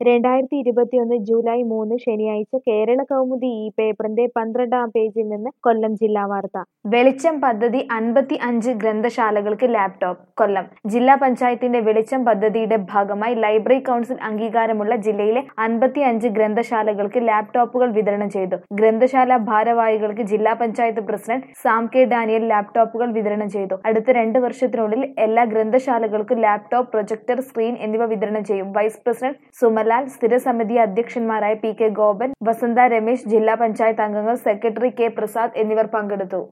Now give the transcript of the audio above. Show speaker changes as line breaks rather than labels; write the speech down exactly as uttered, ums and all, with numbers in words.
രണ്ടായിരത്തി ഇരുപത്തിയൊന്ന് ജൂലൈ മൂന്ന് ശനിയാഴ്ച കേരള കൗമുദി ഈ പേപ്പറിന്റെ പന്ത്രണ്ടാം പേജിൽ നിന്ന് കൊല്ലം ജില്ലാ വാർത്ത. വെളിച്ചം പദ്ധതി അൻപത്തി അഞ്ച് ഗ്രന്ഥശാലകൾക്ക് ലാപ്ടോപ്പ്. കൊല്ലം ജില്ലാ പഞ്ചായത്തിന്റെ വെളിച്ചം പദ്ധതിയുടെ ഭാഗമായി ലൈബ്രറി കൗൺസിൽ അംഗീകാരമുള്ള ജില്ലയിലെ അൻപത്തി അഞ്ച് ഗ്രന്ഥശാലകൾക്ക് ലാപ്ടോപ്പുകൾ വിതരണം ചെയ്തു. ഗ്രന്ഥശാല ഭാരവാഹികൾക്ക് ജില്ലാ പഞ്ചായത്ത് പ്രസിഡന്റ് സാം കെ ഡാനിയൽ ലാപ്ടോപ്പുകൾ വിതരണം ചെയ്തു. അടുത്ത രണ്ട് വർഷത്തിനുള്ളിൽ എല്ലാ ഗ്രന്ഥശാലകൾക്കും ലാപ്ടോപ്പ്, പ്രൊജക്ടർ, സ്ക്രീൻ എന്നിവ വിതരണം ചെയ്യും. വൈസ് പ്രസിഡന്റ് സുമലാൽ, സ്ഥിരസമിതി അധ്യക്ഷന്മാരായ പി കെ ഗോപൻ, വസന്ത രമേശ്, ജില്ലാ പഞ്ചായത്ത് അംഗങ്ങൾ, സെക്രട്ടറി കെ പ്രസാദ് എന്നിവർ പങ്കെടുത്തു.